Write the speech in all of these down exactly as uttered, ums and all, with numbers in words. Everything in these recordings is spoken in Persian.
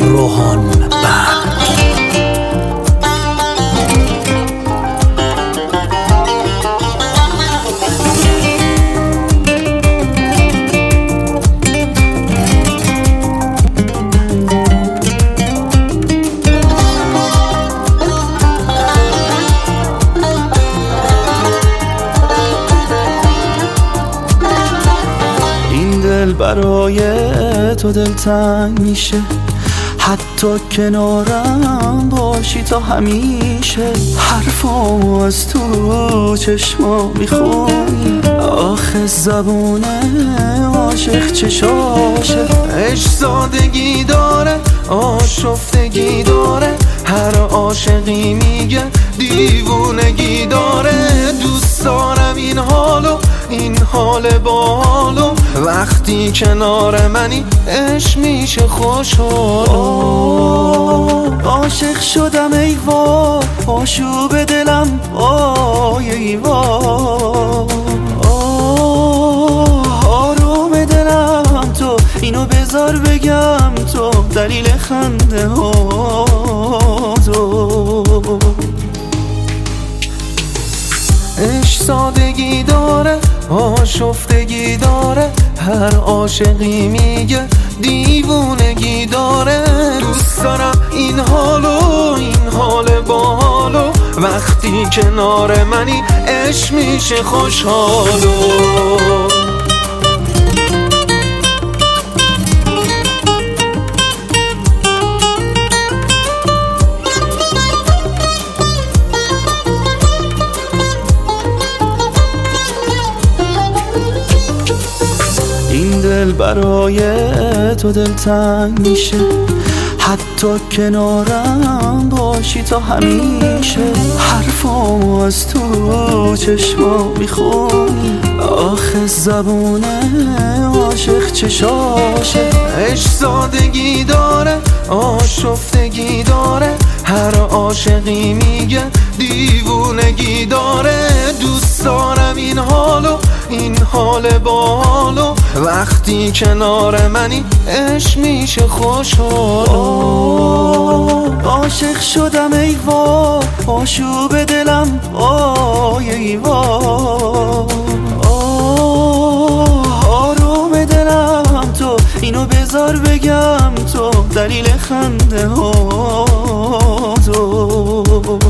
روحان بند. دل برای تو دلتنگ میشه، حتی کنارم باشی تا همیشه. حرفامو از تو چشما میخونی، آخه زبون عاشق چشاشه. عشق سادگی داره، آشفتگی داره، هر عاشقی میگه دیوونگی داره. دوست دارم این حالو، این حال بالو، وقتی کنار منی عشق میشه خوشحال. عاشق شدم ای وای، آشوب دلم وای ای وای. آروم دلم تو، اینو بذار بگم تو، دلیل خنده ها تو. عشق سادگی داره، آشفتگی داره، هر عاشقی میگه دیوونگی داره. دوست دارم این حالو، این حال باحالو، وقتی کنار منی عشق میشه خوشحالو. این دل برای تو دلتنگ میشه، حتی کنارم باشی تا همیشه. حرفامو از تو چشما میخونی، آخه زبون عاشق چشاشه. عشق سادگی داره، آشفتگی داره، هر عاشقی میگه دیوونگی داره. دوست دارم این حالو، این حال بالو، وقتی کنار منی عشق میشه خوشحال. عاشق شدم ای وای، آشوب دلم وای ای وای. آروم دلم تو، اینو بذار بگم تو، دلیل خنده ها تو.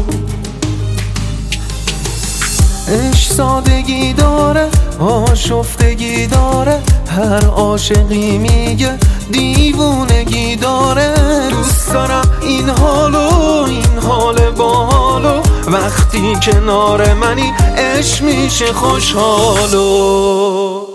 عشق سادگی داره، آشفتگی داره، هر عاشقی میگه دیوونگی داره. دوست دارم این حالو، این حال باحالو، وقتی کنار منی عشق میشه خوشحالو.